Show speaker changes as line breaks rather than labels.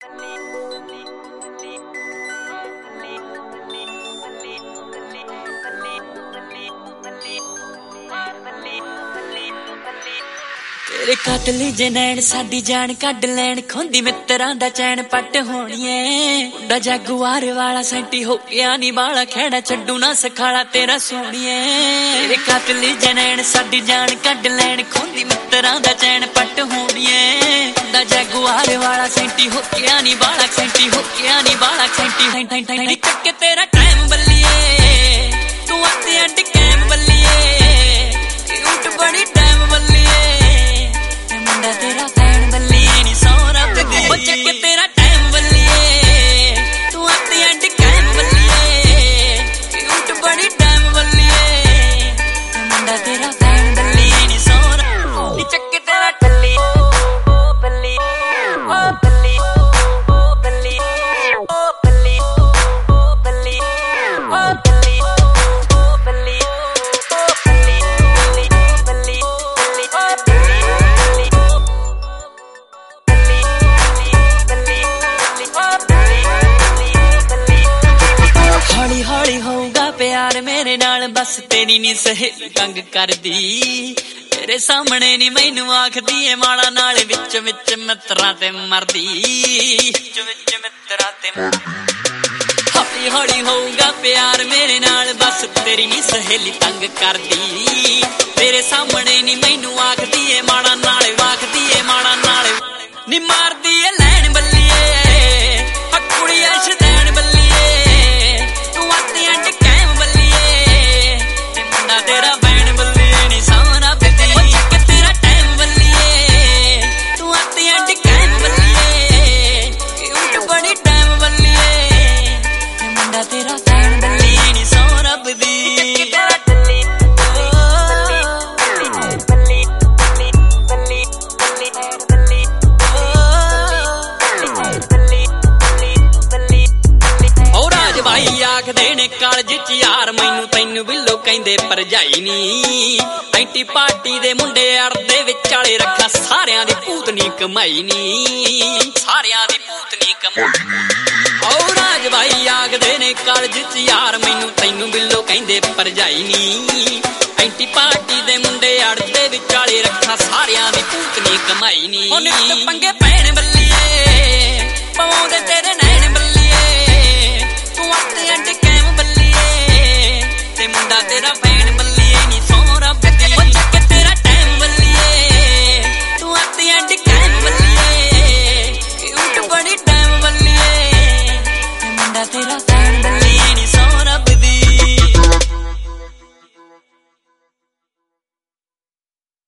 तेरे कातल जे नैन साडी जान कढ लैन खोंदी मित्रां दा चैन पट होणीए मुंडा जगुआर वाला सैंटी हो गया नी बाला खैड़ा छड्डू ना सखाला तेरा सोणीए तेरे कातल जे नैन साडी जान कढ लैन खोंदी मित्रां दा चैन पट होणीए मुंडा जगुआर वाला सैंटी हो गया नी बाला सैंटी हो गया नी बाला सैंटी चक्के तेरा टाइम बल्लिए तू आते अंड कैम बल्लिए क्यूट बड़ी टाइम बल्लिए मुंडा तेरा फैन बल्लिए नी सोना बदी ओ चक्के तेरा टाइम बल्लिए तू आते अंड कैम बल्लिए क्यूट बड़ी टाइम बल्लिए मुंडा तेरा फैन बल्लिए नी सोना नी चक्के तेरा टल्ली ओ बल्ली ओ बल्ली ओ बल्ली ओ बल्ली ओ बल्ली ओ बल्ली ओ बल्ली ओ बल्ली बल्ली हौली हौली होगा प्यार मेरे नाल बस तेरी नी सहेली तंग कर दी तेरे सामने नी मैनू आखदी ए माड़ा नाल विच विच मित्रां ते मरदी विच मित्रां ते हौली हौली होगा प्यार मेरे नाल बस तेरी नी सहेली तंग कर दी तेरे सामने नी मैनू आखदी ए माड़ा नाल आखदी ए माड़ा नाल नी मारदी ए लैन बल्लिए कुड़ी अशदैन बल्लिए तू आते अंड कैम बल्लिए ते मुंडा तेरा बैन बल्लिए नी सोना बदी ओ चक्के तेरा टाइम बल्लिए तू आते अंड कैम बल्लिए क्यूट बड़ी टाइम बल्लिए ते मुंडा तेरा बैन बल्लिए नी सोना बदी चक्के तेरा टल्ली बल्ली बल्ली बल्ली बल्ली बल्ली भाई आखदे ने कालज च यार मैनू तैनू बिल्लो कहंदे भरजाई नी एंटी पार्टी दे मुंडे अड़दे विचाले रखा सारियां दी भूतनी कमाई नी सारियां दी भूतनी कमाई ओ राज भाई आखदे ने कालज च यार मैनू तैनू बिल्लो कहंदे भरजाई नी एंटी पार्टी दे मुंडे अड़दे विचाले रखा सारियां दी भूतनी कमाई नी ओ नित पंगे पैण बल्लिए पवाउंदे तेरे नैन बल्लिए तू आते अंड कैम बल्लिए ते मुंडा तेरा फैन बल्लिए नी सोना बदी ओ चक्के तेरा टाइम बल्लिए तू आते अंड कैम बल्लिए क्यूट बड़ी टाइम बल्लिए ते मुंडा तेरा